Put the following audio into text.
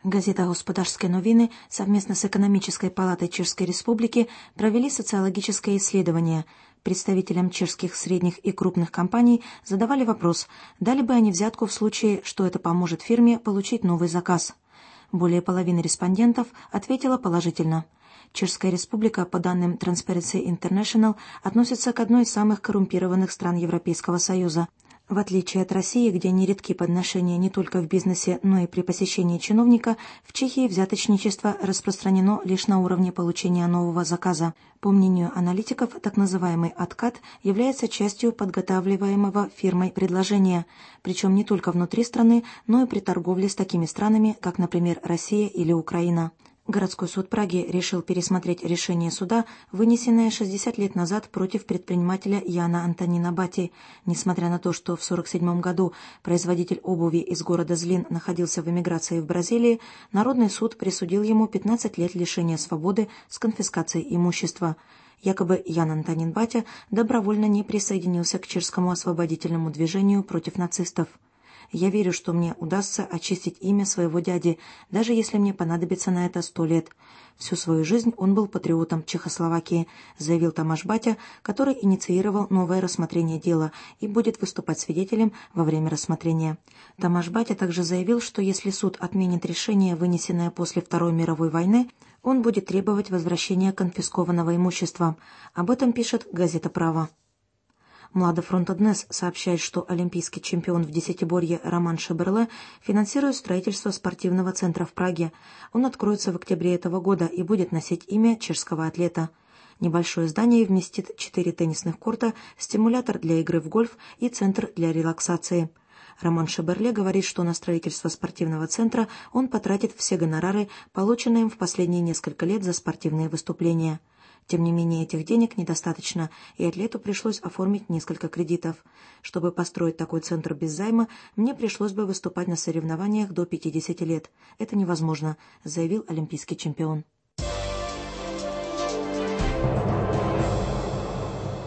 Газета «Господарские новины» совместно с Экономической палатой Чешской Республики провели социологическое исследование. Представителям чешских средних и крупных компаний задавали вопрос, дали бы они взятку в случае, что это поможет фирме получить новый заказ. Более половины респондентов ответила положительно. Чешская Республика, по данным Transparency International, относится к одной из самых коррумпированных стран Европейского Союза. В отличие от России, где нередки подношения не только в бизнесе, но и при посещении чиновника, в Чехии взяточничество распространено лишь на уровне получения нового заказа. По мнению аналитиков, так называемый откат является частью подготавливаемого фирмой предложения, причем не только внутри страны, но и при торговле с такими странами, как, например, Россия или Украина. Городской суд Праги решил пересмотреть решение суда, вынесенное 60 лет назад против предпринимателя Яна Антонина Бати. Несмотря на то, что в 1947 году производитель обуви из города Злин находился в эмиграции в Бразилии, Народный суд присудил ему 15 лет лишения свободы с конфискацией имущества. Якобы Ян Антонин Батя добровольно не присоединился к чешскому освободительному движению против нацистов. «Я верю, что мне удастся очистить имя своего дяди, даже если мне понадобится на это 100 лет. Всю свою жизнь он был патриотом Чехословакии», заявил Тамаш Батя, который инициировал новое рассмотрение дела и будет выступать свидетелем во время рассмотрения. Тамаш Батя также заявил, что если суд отменит решение, вынесенное после Второй мировой войны, он будет требовать возвращения конфискованного имущества. Об этом пишет газета «Право». Младофронт Днес сообщает, что олимпийский чемпион в десятиборье Роман Шеберле финансирует строительство спортивного центра в Праге. Он откроется в октябре этого года и будет носить имя чешского атлета. Небольшое здание вместит 4 теннисных корта, стимулятор для игры в гольф и центр для релаксации. Роман Шеберле говорит, что на строительство спортивного центра он потратит все гонорары, полученные им в последние несколько лет за спортивные выступления. Тем не менее, этих денег недостаточно, и атлету пришлось оформить несколько кредитов. Чтобы построить такой центр без займа, мне пришлось бы выступать на соревнованиях до 50 лет. Это невозможно, заявил олимпийский чемпион.